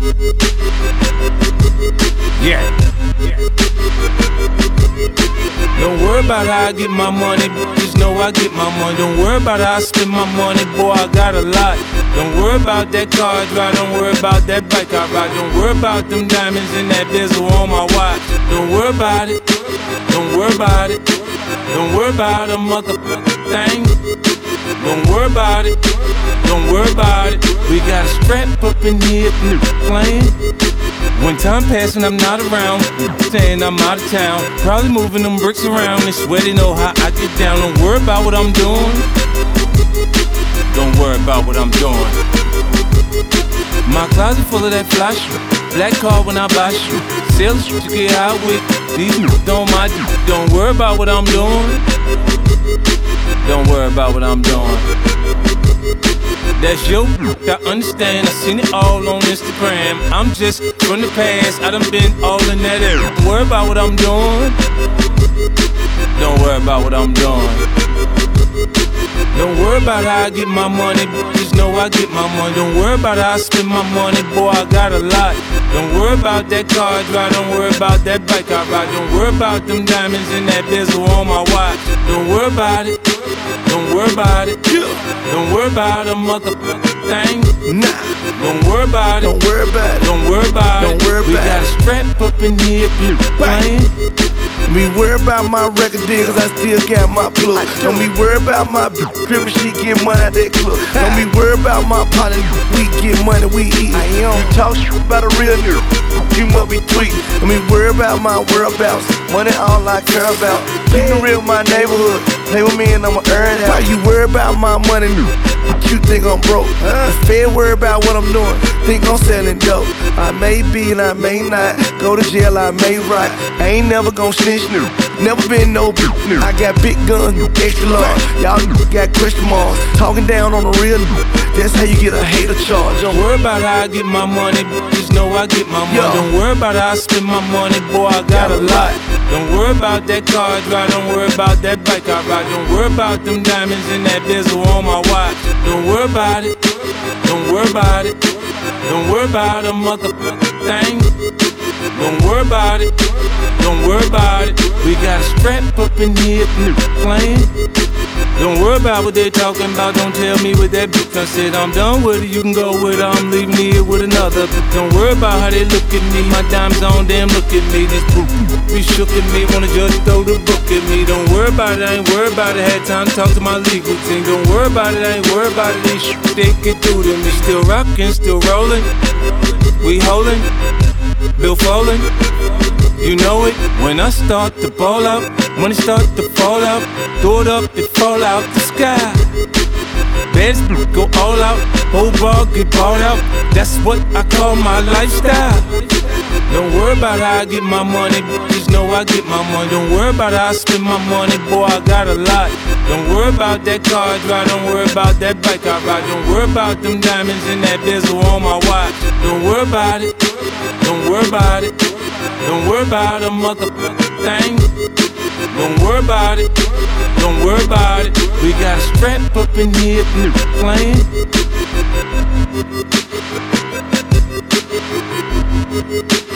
Yeah. Don't worry about how I get my money, just know I get my money. Don't worry about how I spend my money, boy, I got a lot. Don't worry about that car I drive, don't worry about that bike I ride. Don't worry about them diamonds and that bezel on my watch. Don't worry about it, don't worry about it. Don't worry about a motherfucking thing. Don't worry about it, don't worry about it. We got a strap up in here, playing. When time passing, I'm not around, saying I'm out of town. Probably moving them bricks around and sweating, know how I get down. Don't worry about what I'm doing. Don't worry about what I'm doing. My closet full of that fly shoe. Black car when I buy shoe. Sell shit to get out with. These don't my do. Don't worry about what I'm doing. Don't worry about what I'm doing. That's your I understand, I seen it all on Instagram. I'm just from the past, I done been all in that area. Don't worry about what I'm doing. Don't worry about what I'm doing. Don't worry about how I get my money, just know I get my money. Don't worry about how I spend my money, boy, I got a lot. Don't worry about that car I drive, don't worry about that bike I ride. Don't worry about them diamonds and that bezel on my watch. Don't worry about it, don't worry about it. Don't worry about a motherfucking thing. Nah. Don't worry about it, don't worry about it. Don't worry about don't it. Worry we about got a strap up in here, playing. Don't be worried about my record deal, cause I still got my plug. Don't be worried about my crib, she get money out that club. Don't be worried about my partner, we get money, we eat. You talk shit about a real nigga, you must be tweet. Don't be worried about my whereabouts, money all I care about. Keep it real my neighborhood, play with me and I'ma earn it. Why you worried about my money, you think I'm broke? The Fed worry about what I'm doing, think I'm selling dope. I may be and I may not, go to jail, I may rot. I ain't never gon' snitch, never been no bitch. I got big guns, extra large. Y'all got question marks, talking down on the real. That's how you get a hater charge. Don't worry about how I get my money, just know I get my money. Don't worry about how I spend my money, boy, I got a lot. Don't worry about that car I drive, don't worry about that bike I ride. Don't worry about them diamonds and that bezel on my watch. Don't worry about it, don't worry about it. Don't worry about a motherfucking thing. Don't worry about it, don't worry about it. We got a strap up in here, playing. Don't worry about what they talking about, don't tell me what that bitch. I said I'm done with it, you can go with her, I'm leaving here with another. Don't worry about how they look at me, my dimes on them, look at me. This boot be shook at me, wanna just throw the book at me. Don't worry about it, I ain't worried about it, had time to talk to my legal team. Don't worry about it, I ain't worried about it, these shit they can do to me. Still rockin', still rollin', we holdin', Bill Folin. You know it, when I start to ball out, money start to fall out, throw it up, it fall out the sky. Beds go all out, whole bar get bought out, that's what I call my lifestyle. Don't worry about how I get my money, just know I get my money. Don't worry about how I spend my money, boy, I got a lot. Don't worry about that car I drive, don't worry about that bike I ride. Don't worry about them diamonds and that bezel on my watch. Don't worry about it, don't worry about it. Don't worry about a motherfucking thing. Don't worry about it, don't worry about it. We got a strap up in here, playing.